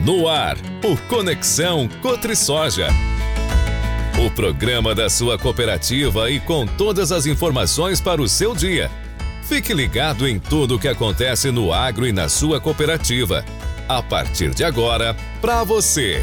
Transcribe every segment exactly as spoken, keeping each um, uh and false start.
No ar, o Conexão CotriSoja. O programa da sua cooperativa e com todas as informações para o seu dia. Fique ligado em tudo o que acontece no agro e na sua cooperativa. A partir de agora, para você.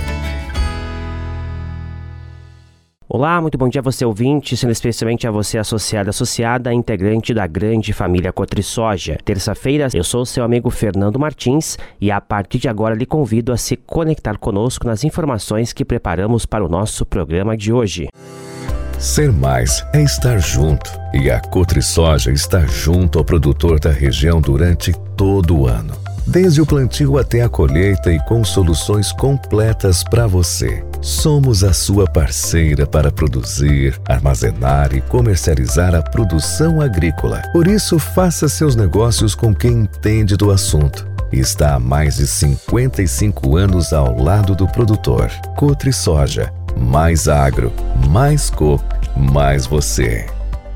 Olá, muito bom dia a você ouvinte, sendo especialmente a você associado, associada, integrante da grande família CotriSoja. Terça-feira, eu sou o seu amigo Fernando Martins e a partir de agora lhe convido a se conectar conosco nas informações que preparamos para o nosso programa de hoje. Ser mais é estar junto e a CotriSoja está junto ao produtor da região durante todo o ano. Desde o plantio até a colheita e com soluções completas para você. Somos a sua parceira para produzir, armazenar e comercializar a produção agrícola. Por isso, faça seus negócios com quem entende do assunto. Está há mais de cinquenta e cinco anos ao lado do produtor. CotriSoja. Mais agro, mais co, mais você.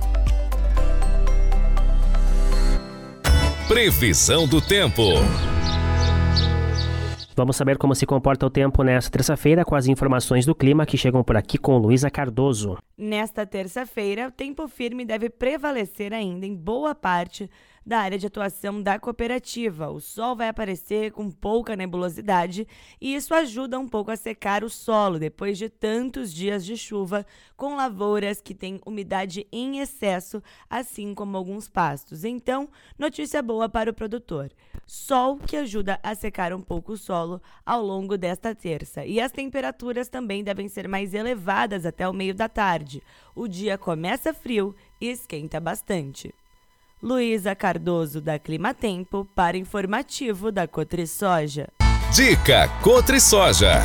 Previsão do tempo. Vamos saber como se comporta o tempo nesta terça-feira com as informações do clima que chegam por aqui com Luísa Cardoso. Nesta terça-feira, o tempo firme deve prevalecer ainda em boa parte da área de atuação da cooperativa. O sol vai aparecer com pouca nebulosidade e isso ajuda um pouco a secar o solo depois de tantos dias de chuva, com lavouras que têm umidade em excesso, assim como alguns pastos. Então, notícia boa para o produtor. Sol que ajuda a secar um pouco o solo ao longo desta terça. E as temperaturas também devem ser mais elevadas até o meio da tarde. O dia começa frio e esquenta bastante. Luísa Cardoso, da Climatempo, para informativo da CotriSoja. Dica CotriSoja.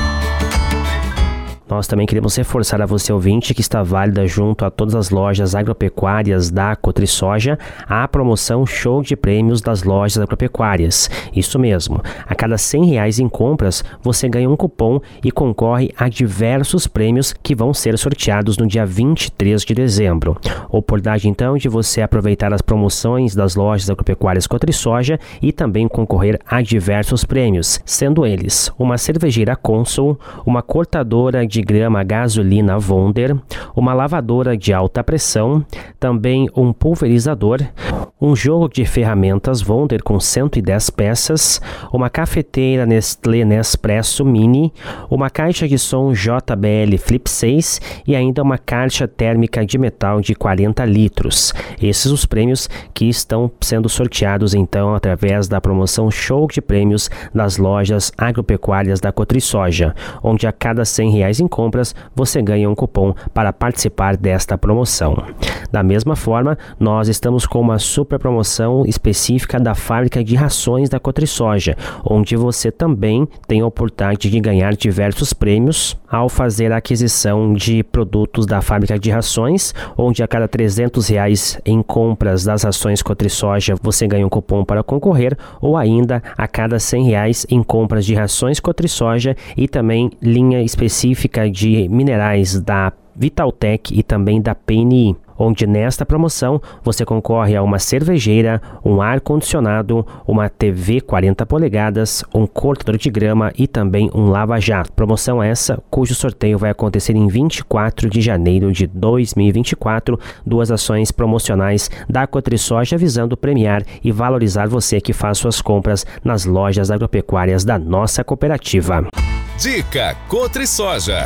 Nós também queremos reforçar a você ouvinte que está válida junto a todas as lojas agropecuárias da CotriSoja a promoção Show de Prêmios das lojas agropecuárias. Isso mesmo, a cada cem reais em compras você ganha um cupom e concorre a diversos prêmios que vão ser sorteados no dia vinte e três de dezembro. Oportunidade então de você aproveitar as promoções das lojas agropecuárias CotriSoja e também concorrer a diversos prêmios, sendo eles uma cervejeira Consul, uma cortadora de de grama gasolina Wonder, uma lavadora de alta pressão, também um pulverizador, um jogo de ferramentas Wonder com cento e dez peças, uma cafeteira Nestlé Nespresso Mini, uma caixa de som J B L Flip seis e ainda uma caixa térmica de metal de quarenta litros. Esses os prêmios que estão sendo sorteados então através da promoção Show de Prêmios das lojas agropecuárias da CotriSoja, onde a cada cem reais em compras, você ganha um cupom para participar desta promoção. Da mesma forma, nós estamos com uma super promoção específica da fábrica de rações da CotriSoja, onde você também tem a oportunidade de ganhar diversos prêmios ao fazer a aquisição de produtos da fábrica de rações, onde a cada trezentos reais em compras das rações CotriSoja, você ganha um cupom para concorrer, ou ainda a cada cem reais em compras de rações CotriSoja e também linha específica de minerais da Vitaltec e também da P N I, onde nesta promoção você concorre a uma cervejeira, um ar-condicionado, uma T V quarenta polegadas, um cortador de grama e também um lava-jato. Promoção essa cujo sorteio vai acontecer em vinte e quatro de janeiro de dois mil e vinte e quatro, duas ações promocionais da CotriSoja visando premiar e valorizar você que faz suas compras nas lojas agropecuárias da nossa cooperativa. Dica CotriSoja.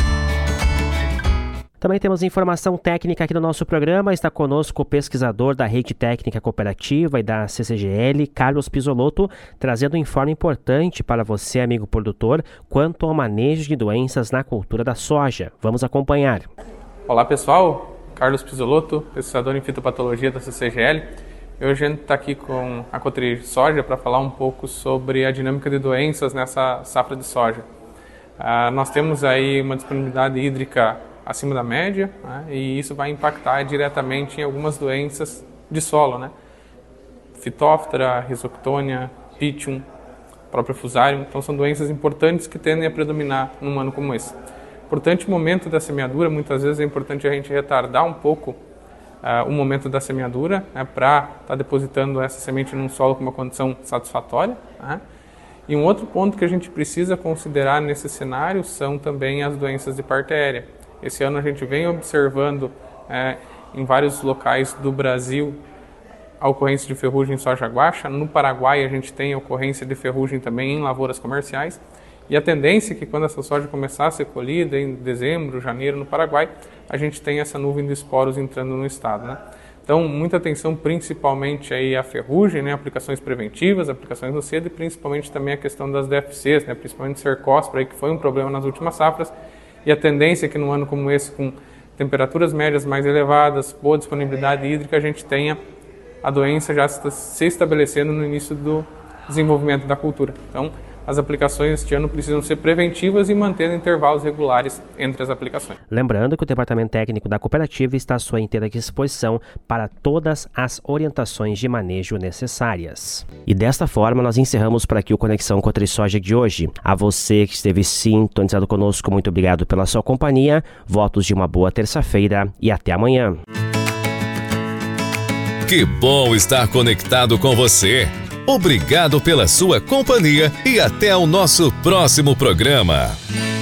Também temos informação técnica aqui no nosso programa. Está conosco o pesquisador da Rede Técnica Cooperativa e da C C G L, Carlos Pisolotto, trazendo um informe importante para você, amigo produtor, quanto ao manejo de doenças na cultura da soja. Vamos acompanhar. Olá pessoal, Carlos Pisolotto, pesquisador em fitopatologia da C C G L. Hoje a gente está aqui com a CotriSoja para falar um pouco sobre a dinâmica de doenças nessa safra de soja. Uh, nós temos aí uma disponibilidade hídrica acima da média, né, e isso vai impactar diretamente em algumas doenças de solo, né? Phytophthora, Rhizoctonia, Pythium, próprio Fusarium. Então são doenças importantes que tendem a predominar num ano como esse. Importante momento da semeadura, muitas vezes é importante a gente retardar um pouco uh, o momento da semeadura, né, para estar tá depositando essa semente num solo com uma condição satisfatória, né? E um outro ponto que a gente precisa considerar nesse cenário são também as doenças de parte aérea. Esse ano a gente vem observando é, em vários locais do Brasil a ocorrência de ferrugem em soja guaxa. No Paraguai a gente tem a ocorrência de ferrugem também em lavouras comerciais. E a tendência é que quando essa soja começar a ser colhida em dezembro, janeiro no Paraguai, a gente tem essa nuvem de esporos entrando no estado, né? Então, muita atenção principalmente aí à ferrugem, né, aplicações preventivas, aplicações no cedo e principalmente também a questão das D F Cs, né, principalmente cercospora, que foi um problema nas últimas safras. E a tendência é que num ano como esse, com temperaturas médias mais elevadas, boa disponibilidade hídrica, a gente tenha a doença já se estabelecendo no início do desenvolvimento da cultura. Então, as aplicações este ano precisam ser preventivas e manter intervalos regulares entre as aplicações. Lembrando que o Departamento Técnico da Cooperativa está à sua inteira disposição para todas as orientações de manejo necessárias. E desta forma, nós encerramos por aqui o Conexão Cotri-Soja de hoje. A você que esteve sintonizado conosco, muito obrigado pela sua companhia, votos de uma boa terça-feira e até amanhã. Que bom estar conectado com você. Obrigado pela sua companhia e até o nosso próximo programa.